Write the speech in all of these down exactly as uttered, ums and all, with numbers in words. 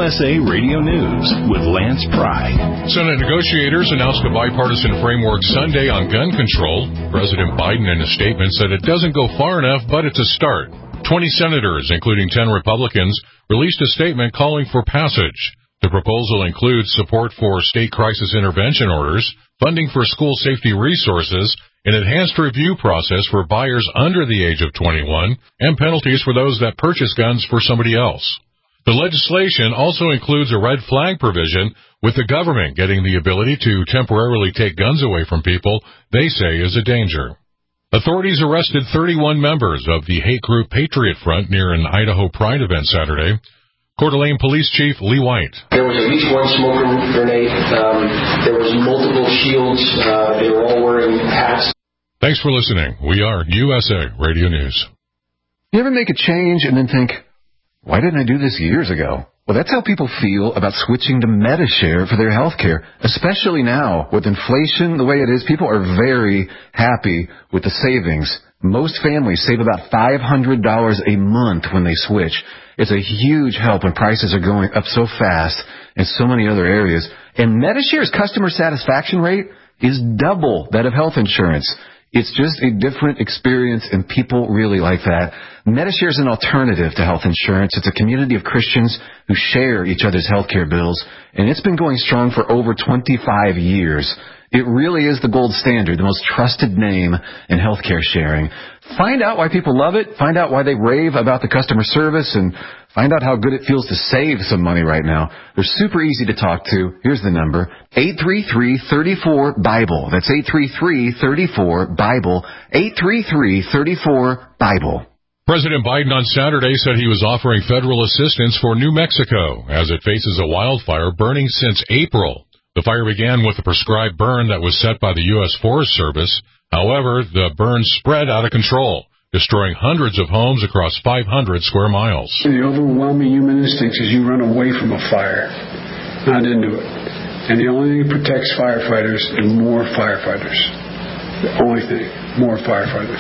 S A Radio News with Lance Pry. Senate negotiators announced a bipartisan framework Sunday on gun control. President Biden in a statement said it doesn't go far enough, but it's a start. Twenty senators, including ten Republicans, released a statement calling for passage. The proposal includes support for state crisis intervention orders, funding for school safety resources, an enhanced review process for buyers under the age of twenty-one, and penalties for those that purchase guns for somebody else. The legislation also includes a red flag provision, with the government getting the ability to temporarily take guns away from people they say is a danger. Authorities arrested thirty-one members of the hate group Patriot Front near an Idaho Pride event Saturday. Coeur d'Alene Police Chief Lee White. There was at least one smoke grenade. Um, there was multiple shields. Uh, they were all wearing hats. Thanks for listening. We are U S A Radio News. You ever make a change and then think, why didn't I do this years ago? Well, that's how people feel about switching to Medi-Share for their health care, especially now with inflation the way it is. People are very happy with the savings. Most families save about five hundred dollars a month when they switch. It's a huge help when prices are going up so fast in so many other areas. And Medi-Share's customer satisfaction rate is double that of health insurance. It's just a different experience, and people really like that. Medi-Share is an alternative to health insurance. It's a community of Christians who share each other's health care bills, and it's been going strong for over twenty-five years. It really is the gold standard, the most trusted name in healthcare sharing. Find out why people love it. Find out why they rave about the customer service, and find out how good it feels to save some money right now. They're super easy to talk to. Here's the number, eight three three, three four, BIBLE. That's eight three three, three four, BIBLE, eight three three, three four, BIBLE. President Biden on Saturday said he was offering federal assistance for New Mexico as it faces a wildfire burning since April. The fire began with a prescribed burn that was set by the U S Forest Service. However, the burn spread out of control, destroying hundreds of homes across five hundred square miles. The overwhelming human instinct is you run away from a fire, not into it. And the only thing that protects firefighters is more firefighters. The only thing, more firefighters.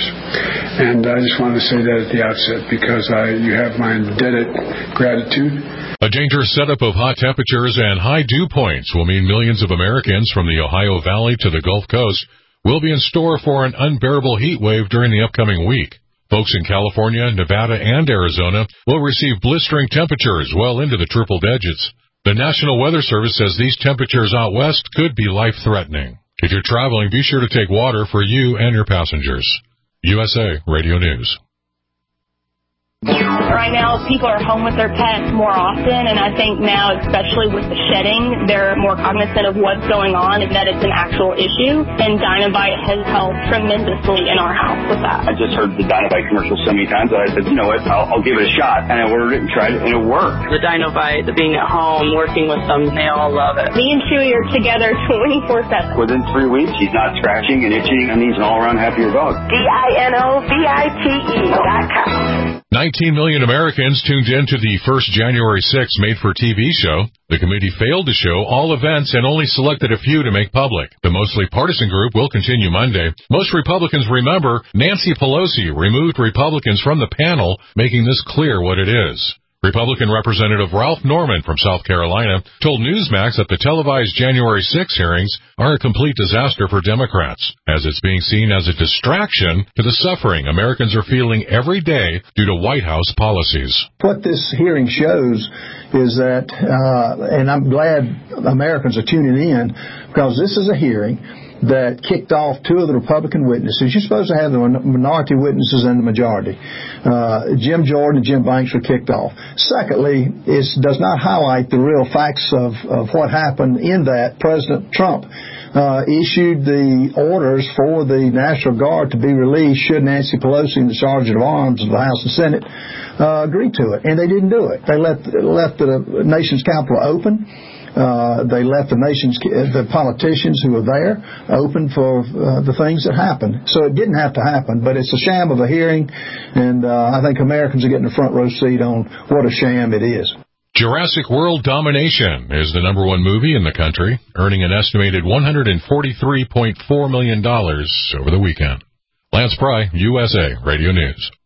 And I just wanted to say that at the outset because I, you have my indebted gratitude. A dangerous setup of hot temperatures and high dew points will mean millions of Americans from the Ohio Valley to the Gulf Coast will be in store for an unbearable heat wave during the upcoming week. Folks in California, Nevada, and Arizona will receive blistering temperatures well into the triple digits. The National Weather Service says these temperatures out west could be life-threatening. If you're traveling, be sure to take water for you and your passengers. U S A Radio News. Right now, people are home with their pets more often, and I think now, especially with the shedding, they're more cognizant of what's going on and that it's an actual issue, and Dinovite has helped tremendously in our house with that. I just heard the Dinovite commercial so many times that I said, you know what, I'll, I'll give it a shot, and I ordered it and tried it, and it worked. The Dinovite, the being at home, working with them, they all love it. Me and Chewy are together twenty-four seven. Within three weeks, he's not scratching and itching, and he's an all-around happier dog. D I N O V I T E dot com. nineteen million Americans tuned in to the first January sixth made-for-T V show. The committee failed to show all events and only selected a few to make public. The mostly partisan group will continue Monday. Most Republicans remember Nancy Pelosi removed Republicans from the panel, making this clear what it is. Republican Representative Ralph Norman from South Carolina told Newsmax that the televised January sixth hearings are a complete disaster for Democrats, as it's being seen as a distraction to the suffering Americans are feeling every day due to White House policies. What this hearing shows is that, uh, and I'm glad Americans are tuning in, because this is a hearing that kicked off two of the Republican witnesses. You're supposed to have the minority witnesses and the majority. Uh, Jim Jordan and Jim Banks were kicked off. Secondly, it does not highlight the real facts of, of what happened in that President Trump uh, issued the orders for the National Guard to be released should Nancy Pelosi and the Sergeant of Arms of the House and Senate uh, agree to it. And they didn't do it. They left, left the nation's capital open. Uh, they left the nation's, the politicians who were there open for uh, the things that happened. So it didn't have to happen, but it's a sham of a hearing, and uh, I think Americans are getting a front row seat on what a sham it is. Jurassic World Domination is the number one movie in the country, earning an estimated one hundred forty-three point four million dollars over the weekend. Lance Pry, U S A Radio News.